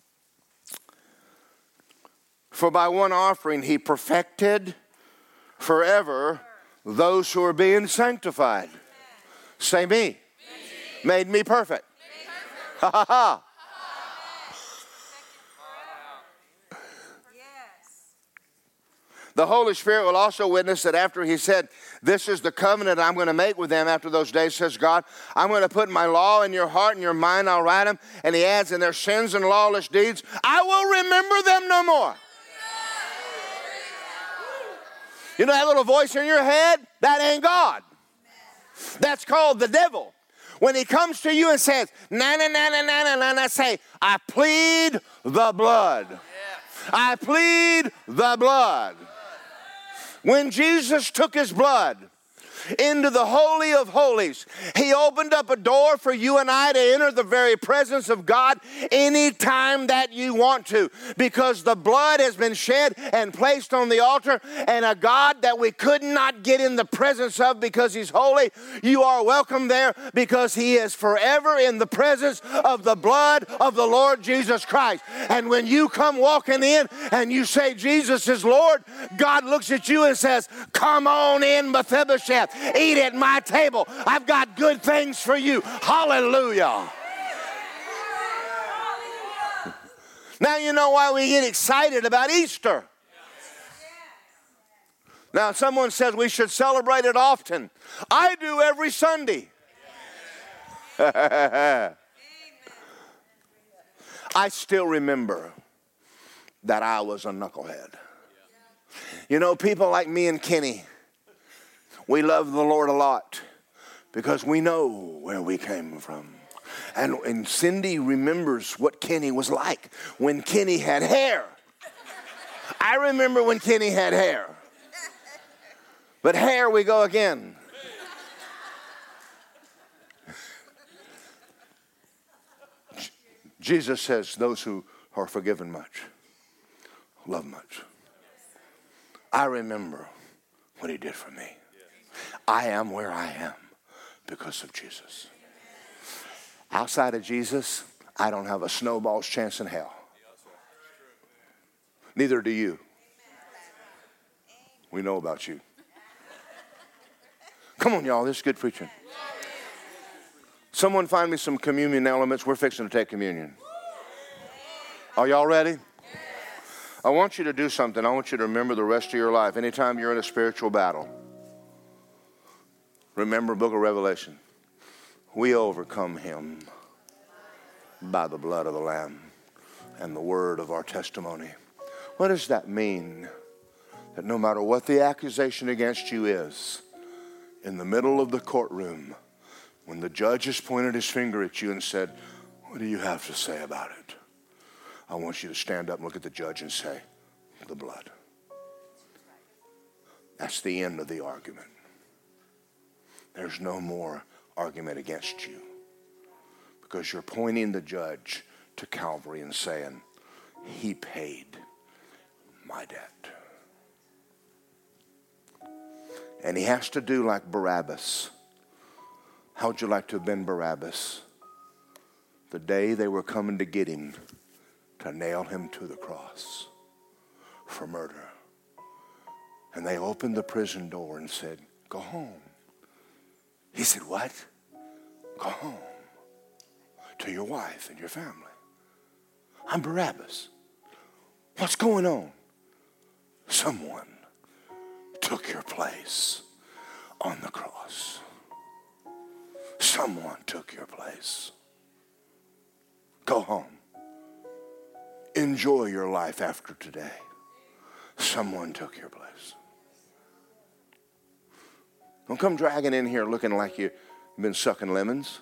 For by one offering he perfected forever those who are being sanctified. Say me. Made me perfect. Ha ha ha. The Holy Spirit will also witness that after he said, this is the covenant I'm going to make with them after those days, says God, I'm going to put my law in your heart and your mind, I'll write them. And he adds, in their sins and lawless deeds, I will remember them no more. You know that little voice in your head? That ain't God. That's called the devil. When he comes to you and says, na na na na na na na na, say, I plead the blood. I plead the blood. When Jesus took his blood into the Holy of Holies, he opened up a door for you and I to enter the very presence of God anytime that you want to, because the blood has been shed and placed on the altar, and a God that we could not get in the presence of because he's holy, you are welcome there because he is forever in the presence of the blood of the Lord Jesus Christ. And when you come walking in and you say Jesus is Lord, God looks at you and says, come on in, Mephibosheth. Eat at my table. I've got good things for you. Hallelujah. Now you know why we get excited about Easter. Now someone says we should celebrate it often. I do every Sunday. I still remember that I was a knucklehead. You know, people like me and Kenny, we love the Lord a lot because we know where we came from. And Cindy remembers what Kenny was like when Kenny had hair. I remember when Kenny had hair. But hair we go again. Jesus says those who are forgiven much love much. I remember what he did for me. I am where I am because of Jesus. Outside of Jesus, I don't have a snowball's chance in hell. Neither do you. We know about you. Come on, y'all. This is good preaching. Someone find me some communion elements. We're fixing to take communion. Are y'all ready? I want you to do something. I want you to remember the rest of your life. Anytime you're in a spiritual battle, remember the book of Revelation. We overcome him by the blood of the Lamb and the word of our testimony. What does that mean? That no matter what the accusation against you is, in the middle of the courtroom, when the judge has pointed his finger at you and said, what do you have to say about it? I want you to stand up and look at the judge and say, the blood. That's the end of the argument. There's no more argument against you because you're pointing the judge to Calvary and saying, he paid my debt. And he has to do like Barabbas. How'd you like to have been Barabbas? The day they were coming to get him, to nail him to the cross for murder. And they opened the prison door and said, go home. He said, what? Go home to your wife and your family. I'm Barabbas. What's going on? Someone took your place on the cross. Someone took your place. Go home. Enjoy your life after today. Someone took your place. Don't come dragging in here looking like you've been sucking lemons.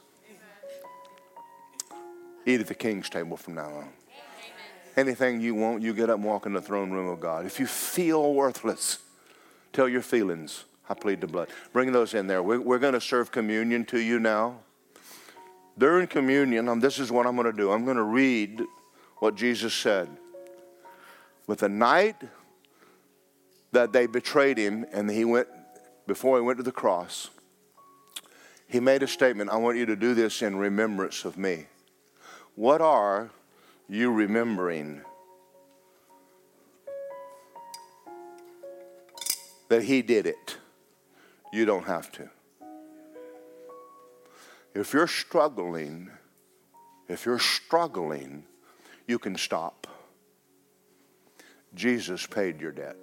Eat at the king's table from now on. Anything you want, you get up and walk in the throne room of God. If you feel worthless, tell your feelings, I plead the blood. Bring those in there. We're going to serve communion to you now. During communion, this is what I'm going to do. I'm going to read what Jesus said. With the night that they betrayed him and before he went to the cross, he made a statement. I want you to do this in remembrance of me. What are you remembering? That he did it. You don't have to. If you're struggling If you're struggling, you can stop. Jesus paid your debt.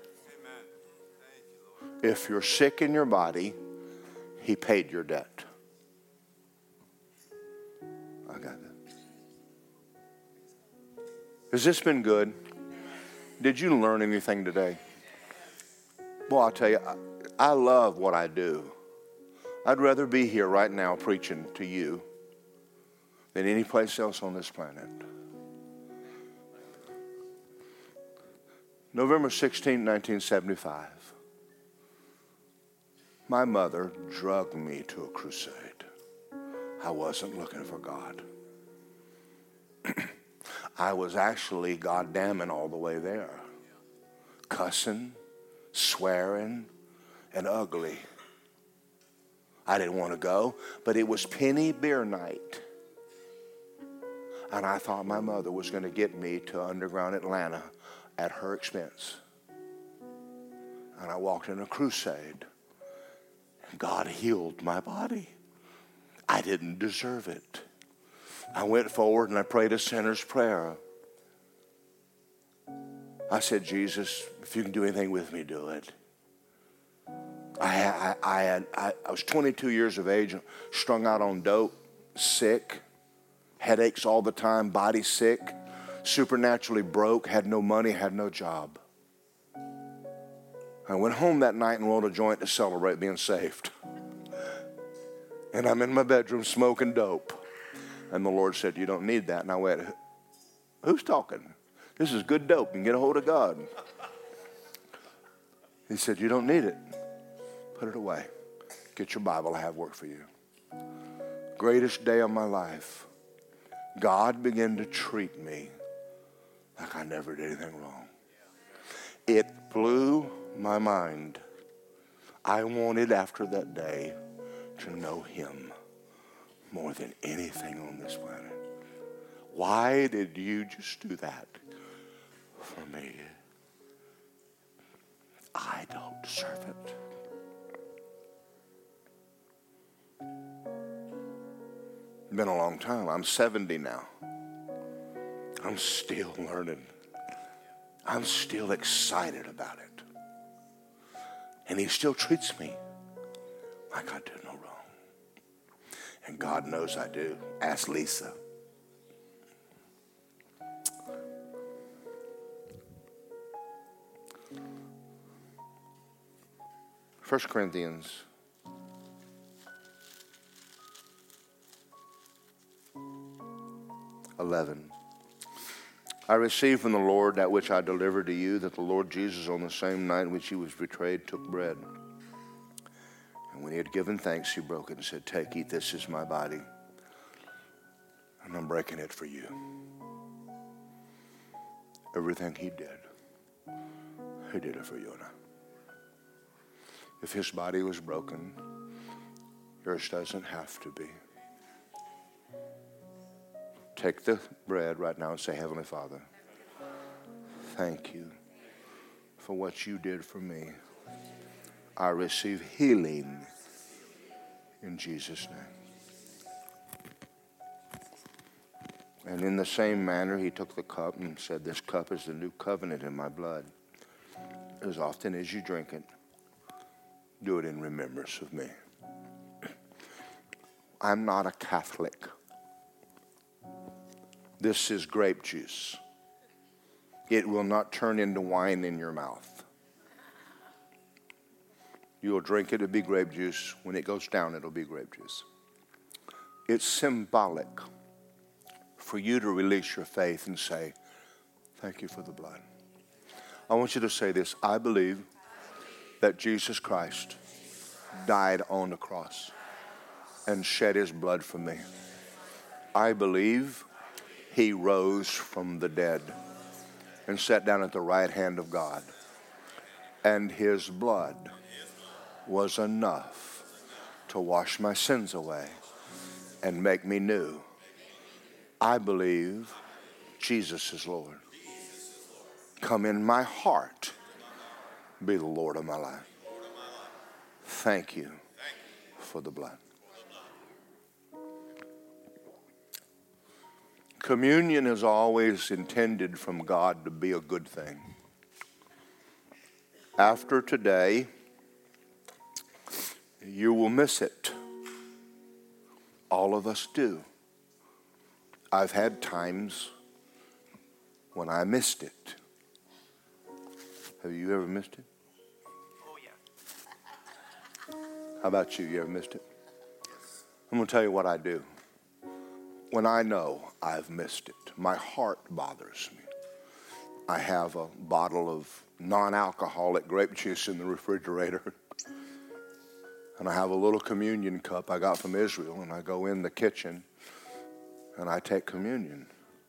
If you're sick in your body, he paid your debt. I got that. Has this been good? Did you learn anything today? Well, I'll tell you, I love what I do. I'd rather be here right now preaching to you than any place else on this planet. November 16, 1975. My mother drugged me to a crusade. I wasn't looking for God. I was actually goddamning all the way there. Cussing, swearing, and ugly. I didn't want to go, but it was penny beer night. And I thought my mother was going to get me to underground Atlanta at her expense. And I walked in a crusade. And God healed my body. I didn't deserve it. I went forward and I prayed a sinner's prayer. I said, Jesus, if you can do anything with me, do it. I was 22 years of age, strung out on dope, sick, headaches all the time, body sick, supernaturally broke, had no money, had no job. I went home that night and rolled a joint to celebrate being saved. And I'm in my bedroom smoking dope. And the Lord said, you don't need that. And I went, who's talking? This is good dope. You can get a hold of God. He said, you don't need it. Put it away. Get your Bible. I have work for you. Greatest day of my life. God began to treat me like I never did anything wrong. It blew my mind. I wanted after that day to know him more than anything on this planet. Why did you just do that for me? I don't deserve it. It's been a long time. I'm 70 now. I'm still learning. I'm still excited about it. And he still treats me like I did no wrong. And God knows I do. Ask Lisa. First Corinthians 11. I received from the Lord that which I delivered to you, that the Lord Jesus on the same night in which he was betrayed took bread. And when he had given thanks, he broke it and said, take, eat, this is my body. And I'm breaking it for you. Everything he did it for you and I. If his body was broken, yours doesn't have to be. Take the bread right now and say, Heavenly Father, thank you for what you did for me. I receive healing in Jesus' name. And in the same manner, he took the cup and said, this cup is the new covenant in my blood. As often as you drink it, do it in remembrance of me. I'm not a Catholic. This is grape juice. It will not turn into wine in your mouth. You'll drink it, it'll be grape juice. When it goes down, it'll be grape juice. It's symbolic for you to release your faith and say, thank you for the blood. I want you to say this. I believe that Jesus Christ died on the cross and shed his blood for me. I believe he rose from the dead and sat down at the right hand of God. And his blood was enough to wash my sins away and make me new. I believe Jesus is Lord. Come in my heart. Be the Lord of my life. Thank you for the blood. Communion is always intended from God to be a good thing. After today, you will miss it. All of us do. I've had times when I missed it. Have you ever missed it? Oh, yeah. How about you? You ever missed it? Yes. I'm going to tell you what I do. When I know I've missed it, my heart bothers me. I have a bottle of non-alcoholic grape juice in the refrigerator. And I have a little communion cup I got from Israel, and I go in the kitchen and I take communion.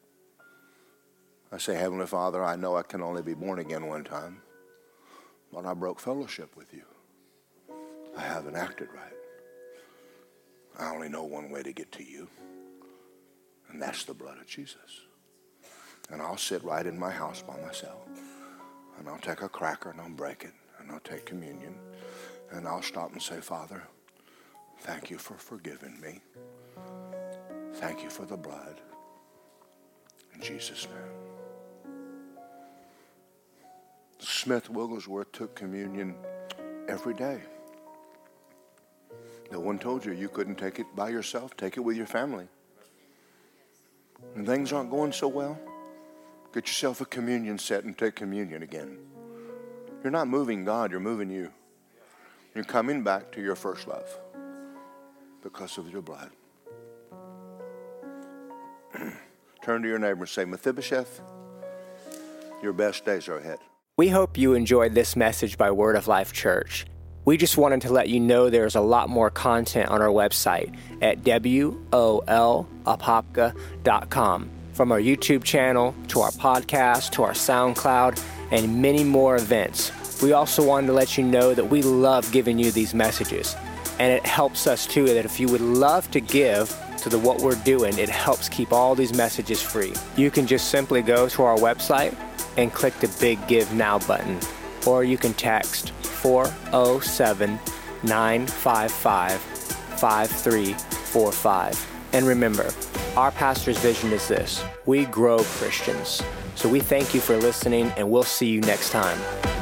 I say, Heavenly Father, I know I can only be born again one time, but I broke fellowship with you. I haven't acted right. I only know one way to get to you, and that's the blood of Jesus. And I'll sit right in my house by myself, and I'll take a cracker and I'll break it, and I'll take communion, and I'll stop and say, Father, thank you for forgiving me. Thank you for the blood. In Jesus' name. Smith Wigglesworth took communion every day. No one told you you couldn't take it by yourself. Take it with your family. And things aren't going so well, get yourself a communion set and take communion again. You're not moving God, you're moving you. You're coming back to your first love because of your blood. Turn to your neighbor and say, Mephibosheth, your best days are ahead. We hope you enjoyed this message by Word of Life Church. We just wanted to let you know there's a lot more content on our website at wolapopka.com. From our YouTube channel, to our podcast, to our SoundCloud, and many more events. We also wanted to let you know that we love giving you these messages. And it helps us too that if you would love to give to what we're doing, it helps keep all these messages free. You can just simply go to our website and click the big Give Now button. Or you can text 407-955-5345. And remember, our pastor's vision is this: we grow Christians. So we thank you for listening, and we'll see you next time.